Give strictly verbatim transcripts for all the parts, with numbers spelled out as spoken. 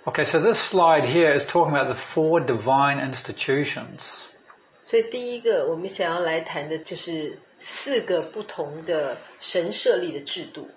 Okay, so this slide here is talking about the four divine institutions. 所以第一个我们想要来谈的就是四个不同的神设立的制度。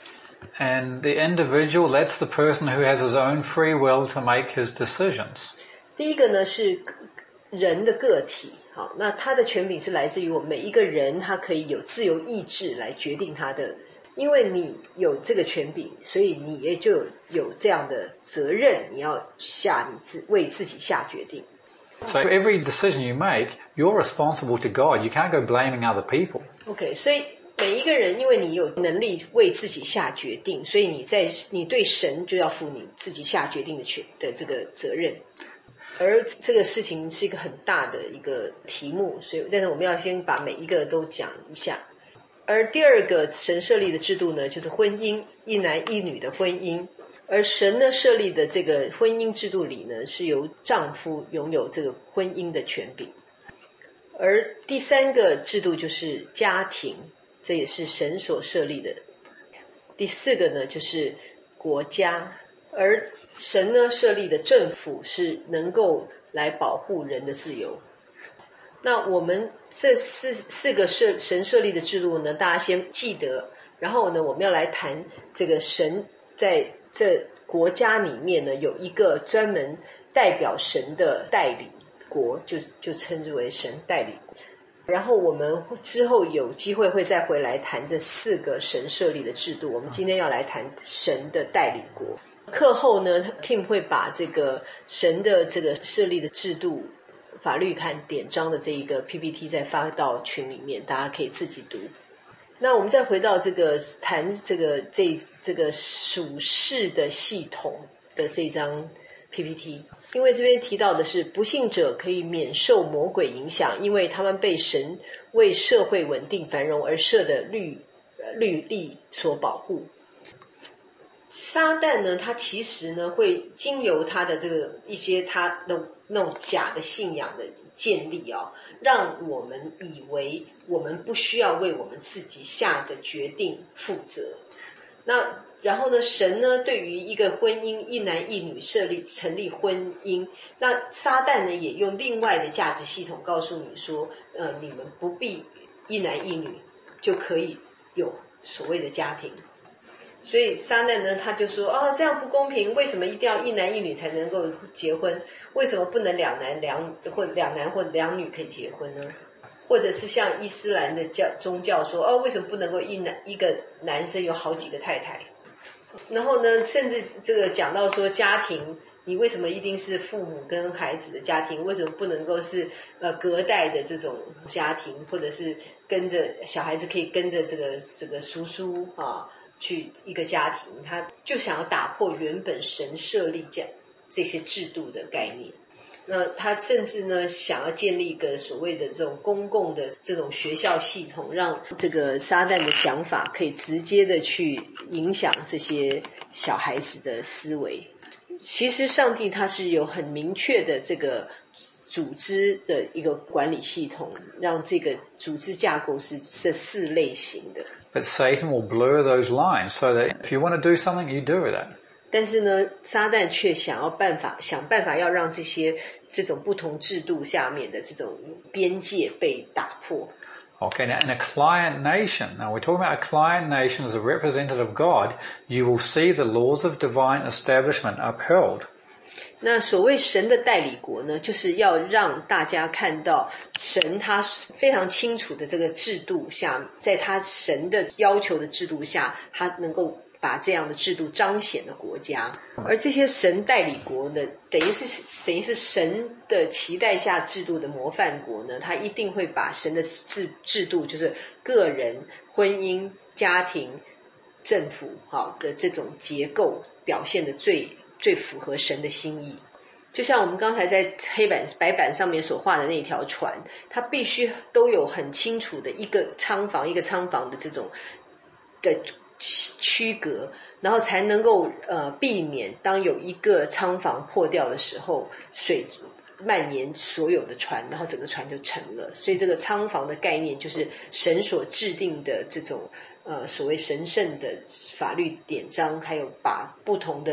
And the individual, that's the person who has his own free will to make his decisions. 第一个呢是人的个体，好，那他的权柄是来自于我们每一个人，他可以有自由意志来决定他的。因为你有这个权柄，所以你也就有有这样的责任，你要下你自为自己下决定。 So every decision you make, you're responsible to God. You can't go blaming other people. OK， 所以每一个人，因为你有能力为自己下决定，所以你在你对神就要负你自己下决定的权的这个责任。而这个事情是一个很大的一个题目，所以但是我们要先把每一个都讲一下。而第二个神设立的制度呢，就是婚姻，一男一女的婚姻。而神呢设立的这个婚姻制度里呢，是由丈夫拥有这个婚姻的权柄。而第三个制度就是家庭，这也是神所设立的。第四个呢就是国家，而神呢设立的政府是能够来保护人的自由。那我们这四四个设神设立的制度呢，大家先记得，然后呢我们要来谈这个神在这国家里面呢有一个专门代表神的代理国，就就称之为神代理国。然后我们之后有机会会再回来谈这四个神设立的制度，我们今天要来谈神的代理国。课后呢 Tim 会把这个神的这个设立的制度法律看典章的这一个 P P T 再发到群里面，大家可以自己读。那我们再回到这个谈这个这这个属世的系统的这张 P P T， 因为这边提到的是不信者可以免受魔鬼影响，因为他们被神为社会稳定繁荣而设的律律例所保护。撒旦呢，他其实呢会经由他的这个一些他的那种假的信仰的建立哦，让我们以为我们不需要为我们自己下的决定负责。那然后呢，神呢对于一个婚姻一男一女设立成立婚姻，那撒旦呢也用另外的价值系统告诉你说，呃，你们不必一男一女就可以有所谓的家庭。所以撒旦呢他就说，哦，这样不公平，为什么一定要一男一女才能够结婚？为什么不能两男两或两男或两女可以结婚呢？或者是像伊斯兰的教宗教说，哦，为什么不能够一男一个男生有好几个太太？然后呢，甚至这个讲到说家庭，你为什么一定是父母跟孩子的家庭？为什么不能够是呃隔代的这种家庭，或者是跟着小孩子可以跟着这个这个叔叔啊去一个家庭？他就想要打破原本神设立这这些制度的概念。那他甚至呢想要建立一个所谓的这种公共的这种学校系统，让这个撒旦的想法可以直接的去影响这些小孩子的思维。其实上帝他是有很明确的这个组织的一个管理系统，让这个组织架构是这四类型的。 But Satan will blur those lines so that if you want to do something, you do that. 但是呢，撒旦却想要办法想办法要让这些这种不同制度下面的这种边界被打破。 Okay, now in a client nation, now we're talking about a client nation as a representative of God, you will see the laws of divine establishment upheld. 那所谓神的代理国呢，就是要让大家看到神他非常清楚的这个制度下，在他神的要求的制度下，他能够把这样的制度彰显的国家。而这些神代理国呢，等于是等于是神的期待下制度的模范国呢，他一定会把神的制制度，就是个人、婚姻、家庭、政府好的这种结构表现的最最符合神的心意。就像我们刚才在黑板白板上面所画的那条船，它必须都有很清楚的一个仓房一个仓房的这种的区隔，然后才能够呃避免当有一个仓房破掉的时候，水蔓延所有的船，然后整个船就沉了。所以这个仓房的概念就是神所制定的这种呃所谓神圣的法律典章，还有把不同的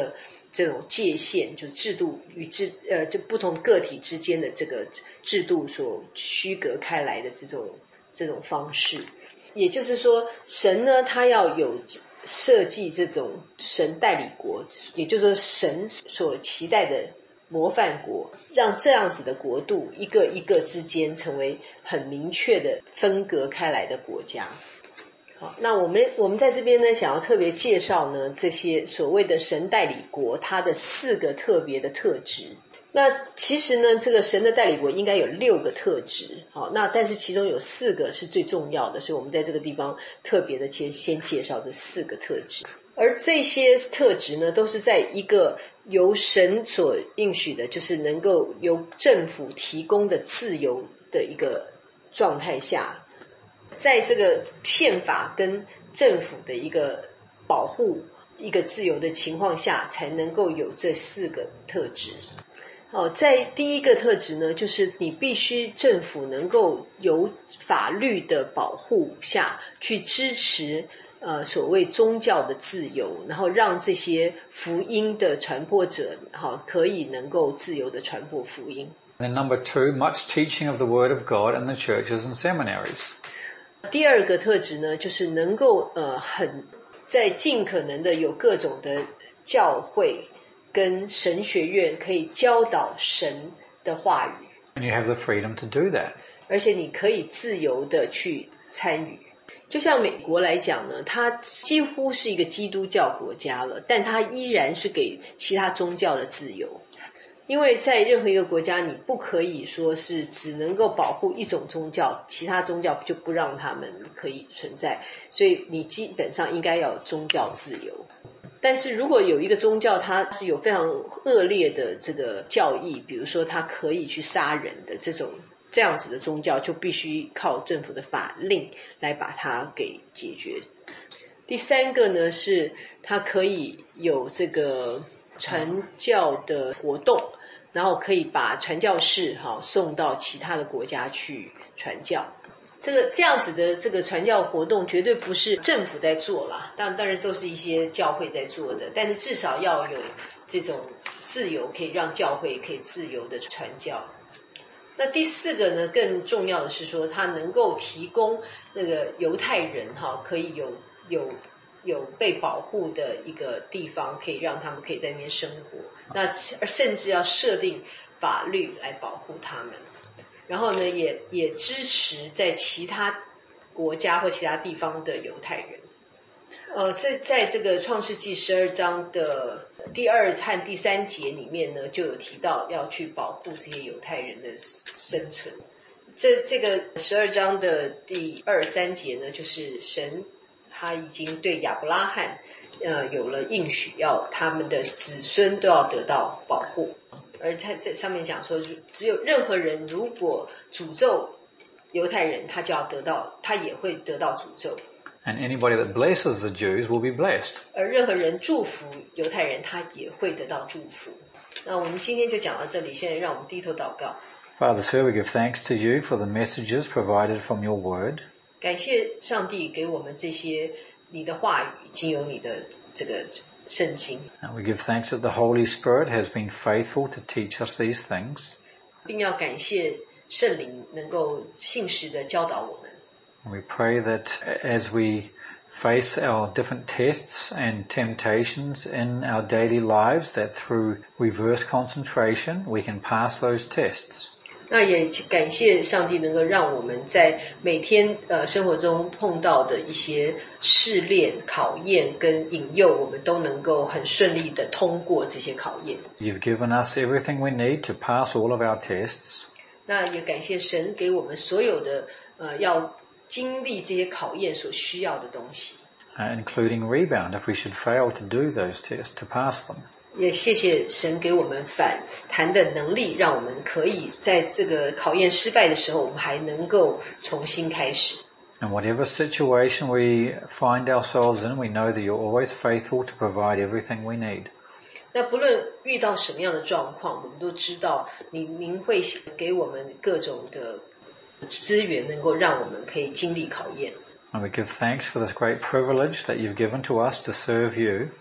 这种界限，就是制度与制呃就不同个体之间的这个制度所区隔开来的这种这种方式。也就是说，神呢，他要有设计这种神代理国，也就是说神所期待的模范国，让这样子的国度一个一个之间成为很明确的分隔开来的国家。好，那我们我们在这边呢，想要特别介绍呢这些所谓的神代理国，它的四个特别的特质。那其实呢，这个神的代理国应该有六个特质，好，那但是其中有四个是最重要的，所以我们在这个地方特别的先先介绍这四个特质。而这些特质呢，都是在一个由神所应许的，就是能够由政府提供的自由的一个状态下，在这个宪法跟政府的一个保护、一个自由的情况下，才能够有这四个特质。好，在第一个特质呢，就是你必须政府能够由法律的保护下去支持呃所谓宗教的自由，然后让这些福音的传播者好可以能够自由的传播福音。 And then number two, much teaching of the word of God in the churches and seminaries. 第二个特质呢，就是能够呃很在尽可能的有各种的教会跟神学院可以教导神的话语。 And you have the freedom to do that. 而且你可以自由的去参与。就像美国来讲呢，它几乎是一个基督教国家了，但它依然是给其他宗教的自由。因为在任何一个国家，你不可以说是只能够保护一种宗教，其他宗教就不让他们可以存在，所以你基本上应该要有宗教自由。但是如果有一个宗教它是有非常恶劣的这个教义，比如说它可以去杀人的这种这样子的宗教，就必须靠政府的法令来把它给解决。第三个呢，是它可以有这个传教的活动，然后可以把传教士哈送到其他的国家去传教。这个这样子的这个传教活动绝对不是政府在做啦，当然当然都是一些教会在做的，但是至少要有这种自由，可以让教会可以自由的传教。那第四个呢，更重要的是说，它能够提供那个犹太人哈可以有有有被保护的一个地方，可以让他们可以在那边生活，那甚至要设定法律来保护他们。然后呢，也也支持在其他国家或其他地方的犹太人。呃，在在这个创世纪十二章的第二和第三节里面呢，就有提到要去保护这些犹太人的生存。这这个十二章的第二三节呢，就是神他已经对亚伯拉罕呃有了应许，要他们的子孙都要得到保护。而他在上面讲说，只有任何人如果诅咒犹太人，他就要得到，他也会得到诅咒。 And anybody that blesses the Jews will be blessed. 而任何人祝福犹太人，他也会得到祝福。那我们今天就讲到这里，现在让我们低头祷告。 Father, sir, we give thanks to you for the messages provided from your word. 感谢上帝给我们这些你的话语，经由你的这个圣经。 And we give thanks that the Holy Spirit has been faithful to teach us these things. 并要感谢圣灵能够信实的教导我们。 And we pray that as we face our different tests and temptations in our daily lives, that through reverse concentration we can pass those tests. 那也感谢上帝能够让我们在每天呃生活中碰到的一些试炼、考验跟引诱，我们都能够很顺利的通过这些考验。 You've given us everything we need to pass all of our tests. 那也感谢神给我们所有的呃要经历这些考验所需要的东西。 Uh, including rebound if we should fail to do those tests, to pass them. 也谢谢神给我们反弹的能力，让我们可以在这个考验失败的时候，我们还能够重新开始。 And whatever situation we find ourselves in, we know that you're always faithful to provide everything we need. 那不论遇到什么样的状况，我们都知道你您会给我们各种的资源，能够让我们可以经历考验。 And we give thanks for this great privilege that you've given to us to serve you.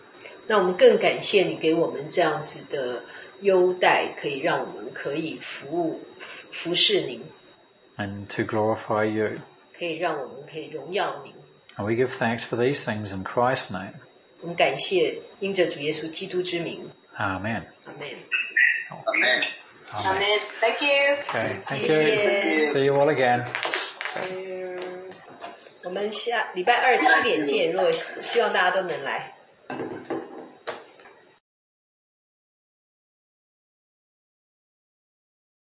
那我们更感谢你给我们这样子的优待，可以让我们可以服务服侍您 and to glorify you. 可以让我们可以荣耀您。 And we give thanks for these things in Christ's name. 我们感谢因着主耶稣基督之名。 Amen. Amen. Amen. Amen. Thank you. Okay, thank 谢 you. 谢。 See you all again. 嗯，我们下礼拜二七点见，如果希望大家都能来。